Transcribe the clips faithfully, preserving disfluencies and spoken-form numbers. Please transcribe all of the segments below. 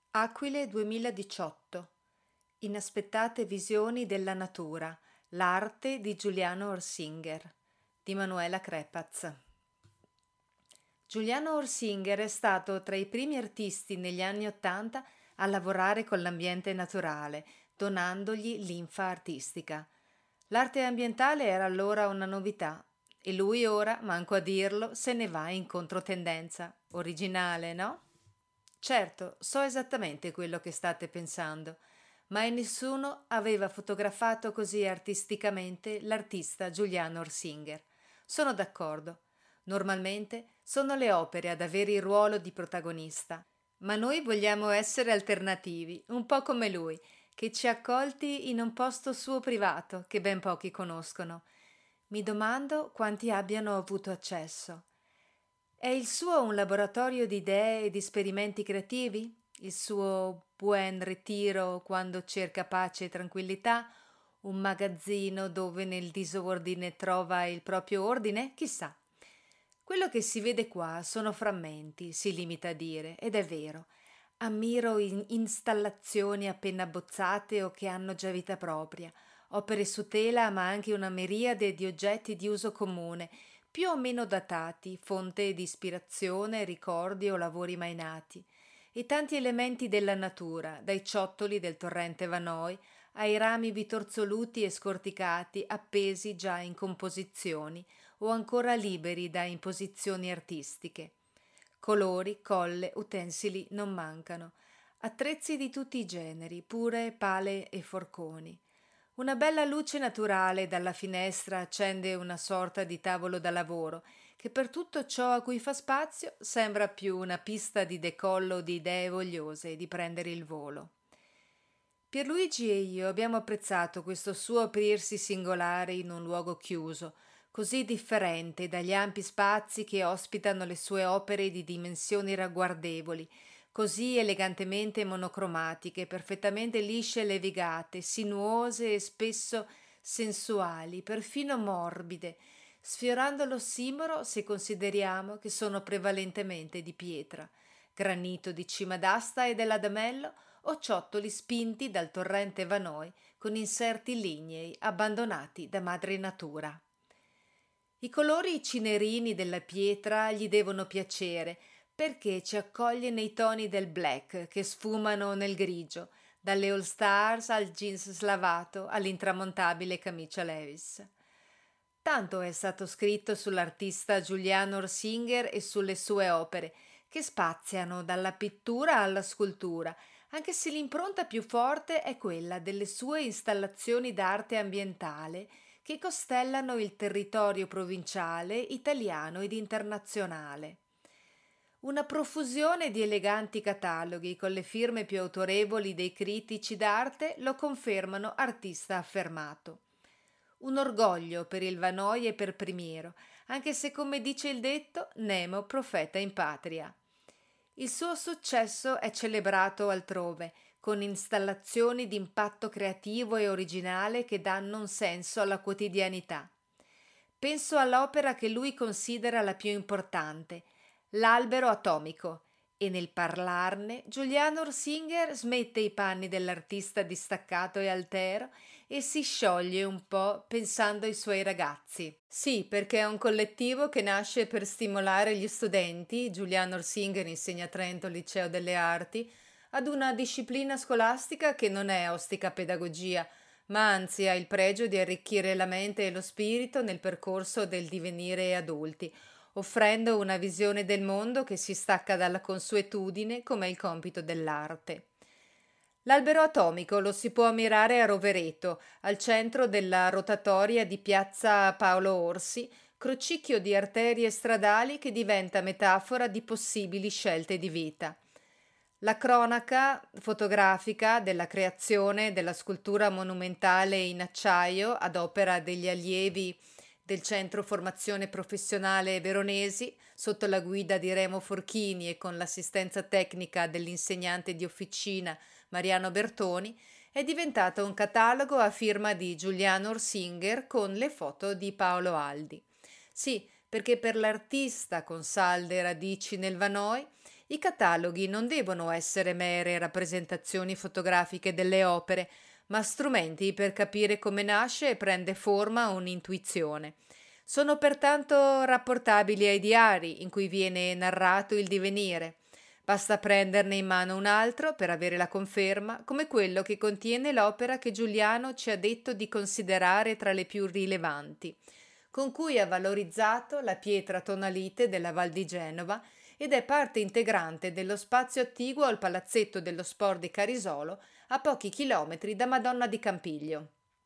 Aquile duemiladiciotto. Inaspettate visioni della natura. L'arte di Giuliano Orsinger di Manuela Crepaz. Giuliano Orsinger è stato tra i primi artisti negli anni Ottanta a lavorare con l'ambiente naturale, donandogli linfa artistica. L'arte ambientale era allora una novità e lui ora, manco a dirlo, se ne va in controtendenza. Originale, no? Certo, so esattamente quello che state pensando, mai nessuno aveva fotografato così artisticamente l'artista Giuliano Orsinger. Sono d'accordo. Normalmente sono le opere ad avere il ruolo di protagonista, ma noi vogliamo essere alternativi, un po' come lui, che ci ha accolti in un posto suo privato che ben pochi conoscono. Mi domando quanti abbiano avuto accesso. È il suo un laboratorio di idee e di esperimenti creativi? Il suo buen ritiro quando cerca pace e tranquillità? Un magazzino dove nel disordine trova il proprio ordine? Chissà. Quello che si vede qua sono frammenti, si limita a dire, ed è vero. Ammiro in installazioni appena abbozzate o che hanno già vita propria, opere su tela ma anche una miriade di oggetti di uso comune, più o meno datati, fonte di ispirazione, ricordi o lavori mai nati, e tanti elementi della natura, dai ciottoli del torrente Vanoi ai rami bitorzoluti e scorticati appesi già in composizioni o ancora liberi da imposizioni artistiche. Colori, colle, utensili non mancano, attrezzi di tutti i generi, pure pale e forconi. Una bella luce naturale dalla finestra accende una sorta di tavolo da lavoro che per tutto ciò a cui fa spazio sembra più una pista di decollo di idee vogliose di prendere il volo. Pierluigi e io abbiamo apprezzato questo suo aprirsi singolare in un luogo chiuso, così differente dagli ampi spazi che ospitano le sue opere di dimensioni ragguardevoli, così elegantemente monocromatiche, perfettamente lisce e levigate, sinuose e spesso sensuali, perfino morbide, sfiorando l'ossimoro se consideriamo che sono prevalentemente di pietra, granito di cima d'asta e dell'Adamello o ciottoli spinti dal torrente Vanoi con inserti lignei abbandonati da madre natura. I colori cinerini della pietra gli devono piacere perché ci accoglie nei toni del black che sfumano nel grigio, dalle all stars al jeans slavato all'intramontabile camicia Levi's. Tanto è stato scritto sull'artista Giuliano Orsinger e sulle sue opere, che spaziano dalla pittura alla scultura, anche se l'impronta più forte è quella delle sue installazioni d'arte ambientale che costellano il territorio provinciale, italiano ed internazionale. Una profusione di eleganti cataloghi con le firme più autorevoli dei critici d'arte lo confermano artista affermato. Un orgoglio per il Vanoi e per Primiero, anche se, come dice il detto, Nemo profeta in patria. Il suo successo è celebrato altrove, con installazioni di impatto creativo e originale che danno un senso alla quotidianità. Penso all'opera che lui considera la più importante, L'albero atomico, e nel parlarne Giuliano Orsinger smette i panni dell'artista distaccato e altero e si scioglie un po' pensando ai suoi ragazzi. Sì, perché è un collettivo che nasce per stimolare gli studenti, Giuliano Orsinger insegna a Trento al Liceo delle Arti, ad una disciplina scolastica che non è ostica pedagogia, ma anzi ha il pregio di arricchire la mente e lo spirito nel percorso del divenire adulti, offrendo una visione del mondo che si stacca dalla consuetudine come il compito dell'arte. L'albero atomico lo si può ammirare a Rovereto, al centro della rotatoria di piazza Paolo Orsi, crocicchio di arterie stradali che diventa metafora di possibili scelte di vita. La cronaca fotografica della creazione della scultura monumentale in acciaio ad opera degli allievi del Centro Formazione Professionale Veronesi, sotto la guida di Remo Forchini e con l'assistenza tecnica dell'insegnante di officina Mariano Bertoni, è diventata un catalogo a firma di Giuliano Orsinger con le foto di Paolo Aldi. Sì, perché per l'artista con salde radici nel Vanoi I cataloghi non devono essere mere rappresentazioni fotografiche delle opere, ma strumenti per capire come nasce e prende forma un'intuizione. Sono pertanto rapportabili ai diari in cui viene narrato il divenire. Basta prenderne in mano un altro per avere la conferma, come quello che contiene l'opera che Giuliano ci ha detto di considerare tra le più rilevanti, con cui ha valorizzato la pietra tonalite della Val di Genova ed è parte integrante dello spazio attiguo al Palazzetto dello Sport di Carisolo, a pochi chilometri da Madonna di Campiglio.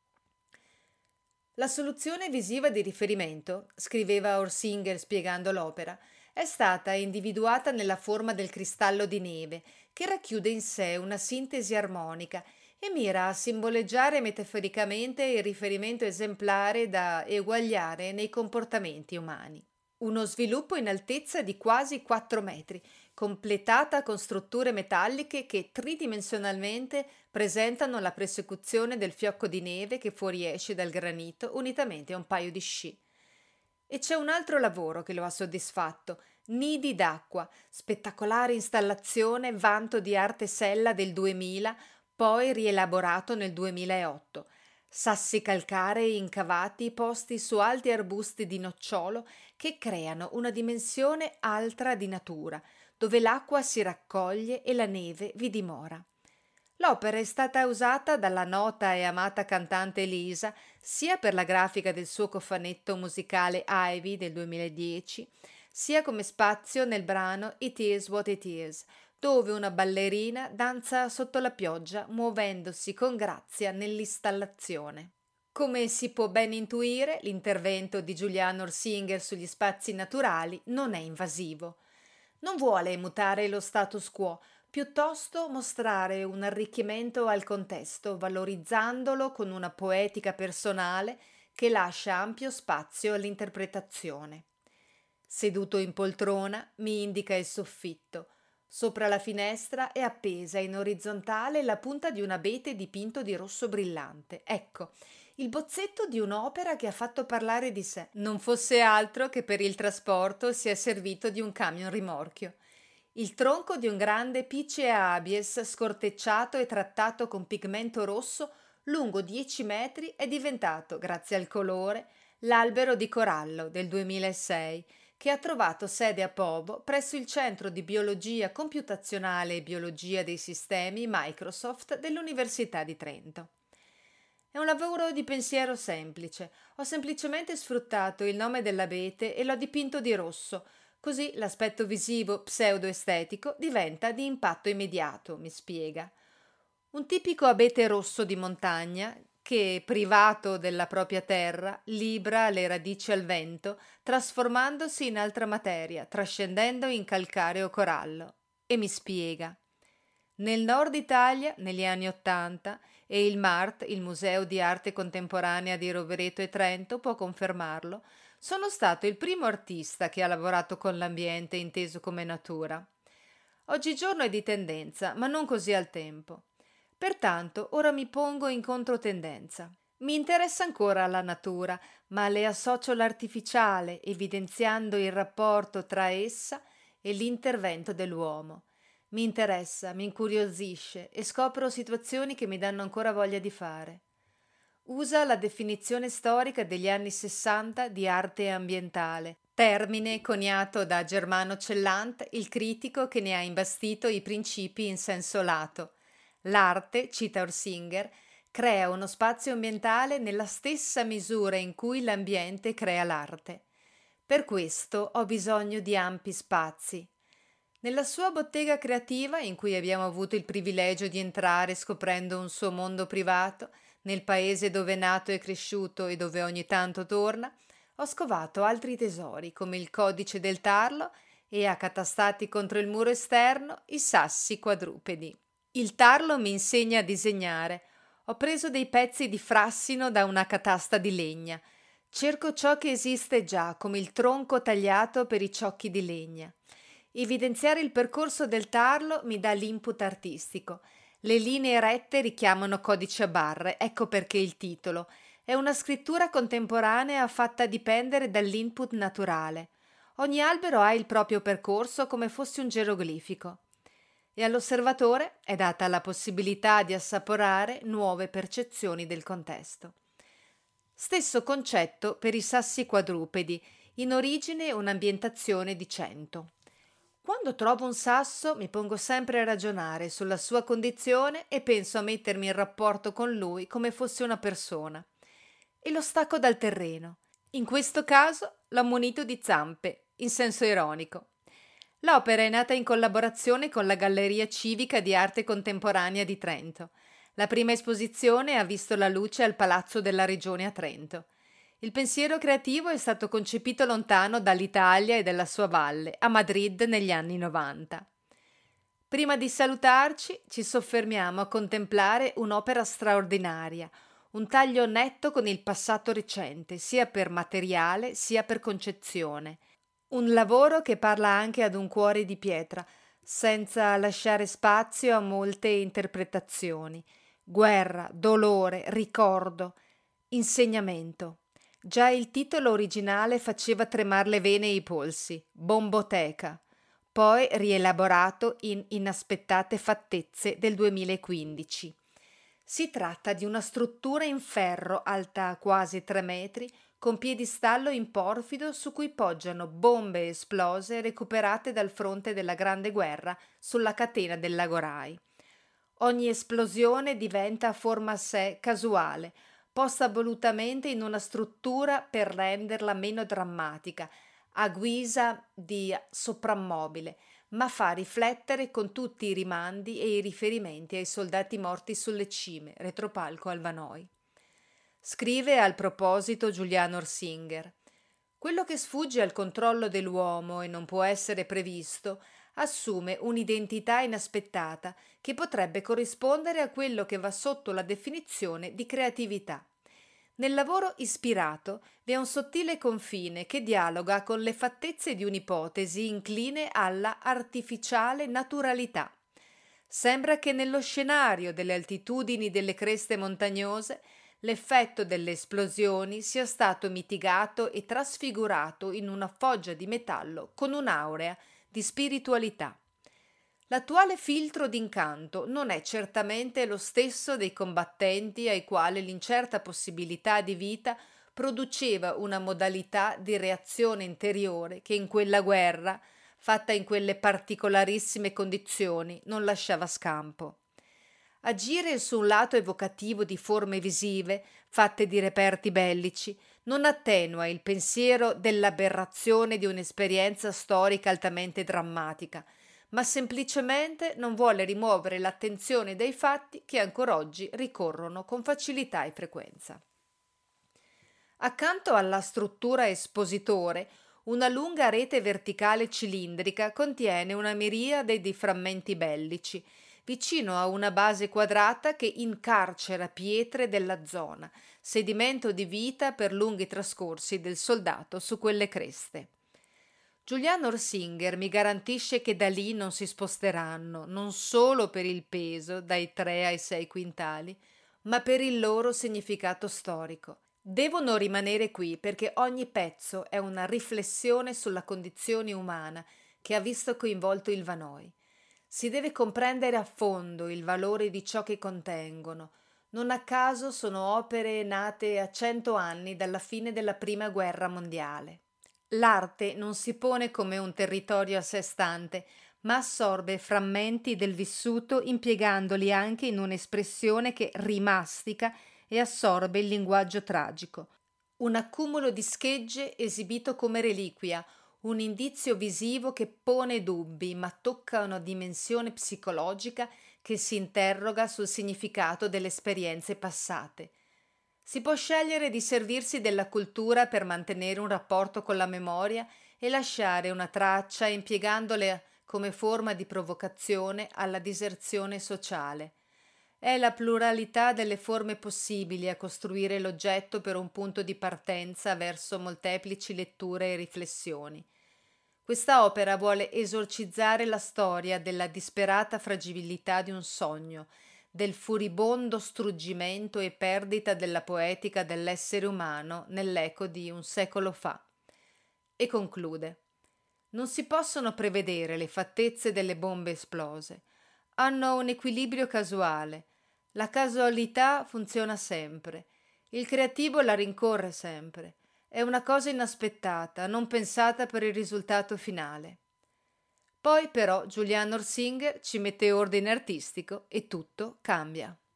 La soluzione visiva di riferimento, scriveva Orsinger spiegando l'opera, è stata individuata nella forma del cristallo di neve, che racchiude in sé una sintesi armonica e mira a simboleggiare metaforicamente il riferimento esemplare da eguagliare nei comportamenti umani. Uno sviluppo in altezza di quasi quattro metri, completata con strutture metalliche che tridimensionalmente presentano la prosecuzione del fiocco di neve che fuoriesce dal granito unitamente a un paio di sci. E c'è un altro lavoro che lo ha soddisfatto: Nidi d'acqua, spettacolare installazione, vanto di arte sella del duemila, poi rielaborato nel duemilaotto. Sassi calcarei incavati posti su alti arbusti di nocciolo che creano una dimensione altra di natura, dove l'acqua si raccoglie e la neve vi dimora. L'opera è stata usata dalla nota e amata cantante Elisa sia per la grafica del suo cofanetto musicale Ivy del duemiladieci, sia come spazio nel brano It Is What It Is, dove una ballerina danza sotto la pioggia muovendosi con grazia nell'installazione. Come si può ben intuire, l'intervento di Giuliano Orsinger sugli spazi naturali non è invasivo. Non vuole mutare lo status quo, piuttosto mostrare un arricchimento al contesto, valorizzandolo con una poetica personale che lascia ampio spazio all'interpretazione. Seduto in poltrona, mi indica il soffitto. Sopra la finestra è appesa in orizzontale la punta di un abete dipinto di rosso brillante. Ecco, il bozzetto di un'opera che ha fatto parlare di sé. Non fosse altro che per il trasporto si è servito di un camion rimorchio. Il tronco di un grande Picea abies, scortecciato e trattato con pigmento rosso, lungo dieci metri, è diventato, grazie al colore, l'albero di corallo del duemilasei, che ha trovato sede a Povo presso il Centro di Biologia Computazionale e Biologia dei Sistemi Microsoft dell'Università di Trento. È un lavoro di pensiero semplice. Ho semplicemente sfruttato il nome dell'abete e l'ho dipinto di rosso, così l'aspetto visivo pseudo-estetico diventa di impatto immediato, mi spiega. Un tipico abete rosso di montagna che, privato della propria terra, libra le radici al vento, trasformandosi in altra materia, trascendendo in calcareo corallo. E mi spiega. Nel nord Italia, negli anni Ottanta, e il MART, il Museo di Arte Contemporanea di Rovereto e Trento, può confermarlo, sono stato il primo artista che ha lavorato con l'ambiente inteso come natura. Oggigiorno è di tendenza, ma non così al tempo. Pertanto ora mi pongo in controtendenza. Mi interessa ancora la natura, ma le associo l'artificiale, evidenziando il rapporto tra essa e l'intervento dell'uomo. Mi interessa, mi incuriosisce e scopro situazioni che mi danno ancora voglia di fare. Usa la definizione storica degli anni sessanta di arte ambientale, termine coniato da Germano Cellant, il critico che ne ha imbastito i principi in senso lato. L'arte, cita Orsinger, crea uno spazio ambientale nella stessa misura in cui l'ambiente crea l'arte. Per questo ho bisogno di ampi spazi. Nella sua bottega creativa, in cui abbiamo avuto il privilegio di entrare scoprendo un suo mondo privato, nel paese dove è nato e cresciuto e dove ogni tanto torna, ho scovato altri tesori come il codice del tarlo e, accatastati contro il muro esterno, i sassi quadrupedi. Il tarlo mi insegna a disegnare. Ho preso dei pezzi di frassino da una catasta di legna. Cerco ciò che esiste già, come il tronco tagliato per i ciocchi di legna. Evidenziare il percorso del tarlo mi dà l'input artistico. Le linee rette richiamano codice a barre, ecco perché il titolo. È una scrittura contemporanea fatta dipendere dall'input naturale. Ogni albero ha il proprio percorso come fosse un geroglifico e all'osservatore è data la possibilità di assaporare nuove percezioni del contesto. Stesso concetto per i sassi quadrupedi, in origine un'ambientazione di cento. Quando trovo un sasso mi pongo sempre a ragionare sulla sua condizione e penso a mettermi in rapporto con lui come fosse una persona. E lo stacco dal terreno. In questo caso l'ho munito di zampe, in senso ironico. L'opera è nata in collaborazione con la Galleria Civica di Arte Contemporanea di Trento. La prima esposizione ha visto la luce al Palazzo della Regione a Trento. Il pensiero creativo è stato concepito lontano dall'Italia e dalla sua valle, a Madrid negli anni novanta. Prima di salutarci, ci soffermiamo a contemplare un'opera straordinaria, un taglio netto con il passato recente, sia per materiale sia per concezione. Un lavoro che parla anche ad un cuore di pietra, senza lasciare spazio a molte interpretazioni. Guerra, dolore, ricordo, insegnamento. Già il titolo originale faceva tremar le vene e i polsi, Bomboteca, poi rielaborato in Inaspettate fattezze del duemilaquindici. Si tratta di una struttura in ferro alta quasi tre metri, con piedistallo in porfido su cui poggiano bombe esplose recuperate dal fronte della Grande Guerra sulla catena del Lago Rai. Ogni esplosione diventa a forma a sé casuale, posta volutamente in una struttura per renderla meno drammatica, a guisa di soprammobile, ma fa riflettere con tutti i rimandi e i riferimenti ai soldati morti sulle cime, retropalco al Vanoi. Scrive al proposito Julian Orsinger: quello che sfugge al controllo dell'uomo e non può essere previsto assume un'identità inaspettata che potrebbe corrispondere a quello che va sotto la definizione di creatività. Nel lavoro ispirato vi è un sottile confine che dialoga con le fattezze di un'ipotesi incline alla artificiale naturalità. Sembra che nello scenario delle altitudini delle creste montagnose l'effetto delle esplosioni sia stato mitigato e trasfigurato in una foggia di metallo con un'aurea di spiritualità. L'attuale filtro d'incanto non è certamente lo stesso dei combattenti ai quali l'incerta possibilità di vita produceva una modalità di reazione interiore che in quella guerra, fatta in quelle particolarissime condizioni, non lasciava scampo. Agire su un lato evocativo di forme visive, fatte di reperti bellici, non attenua il pensiero dell'aberrazione di un'esperienza storica altamente drammatica, ma semplicemente non vuole rimuovere l'attenzione dai fatti che ancora oggi ricorrono con facilità e frequenza. Accanto alla struttura espositore, una lunga rete verticale cilindrica contiene una miriade di frammenti bellici, vicino a una base quadrata che incarcera pietre della zona, sedimento di vita per lunghi trascorsi del soldato su quelle creste. Julian Orsinger mi garantisce che da lì non si sposteranno, non solo per il peso, dai tre ai sei quintali, ma per il loro significato storico. Devono rimanere qui perché ogni pezzo è una riflessione sulla condizione umana che ha visto coinvolto il Vanoi. Si deve comprendere a fondo il valore di ciò che contengono. Non a caso sono opere nate a cento anni dalla fine della Prima Guerra Mondiale. L'arte non si pone come un territorio a sé stante, ma assorbe frammenti del vissuto impiegandoli anche in un'espressione che rimastica e assorbe il linguaggio tragico. Un accumulo di schegge esibito come reliquia, un indizio visivo che pone dubbi, ma tocca una dimensione psicologica che si interroga sul significato delle esperienze passate. Si può scegliere di servirsi della cultura per mantenere un rapporto con la memoria e lasciare una traccia impiegandole come forma di provocazione alla diserzione sociale. È la pluralità delle forme possibili a costruire l'oggetto per un punto di partenza verso molteplici letture e riflessioni. Questa opera vuole esorcizzare la storia della disperata fragilità di un sogno, del furibondo struggimento e perdita della poetica dell'essere umano nell'eco di un secolo fa. E conclude: Non si possono prevedere le fattezze delle bombe esplose. Hanno un equilibrio casuale. La casualità funziona sempre. Il creativo la rincorre sempre. È una cosa inaspettata, non pensata per il risultato finale. Poi però Julian Orsinger ci mette ordine artistico e tutto cambia.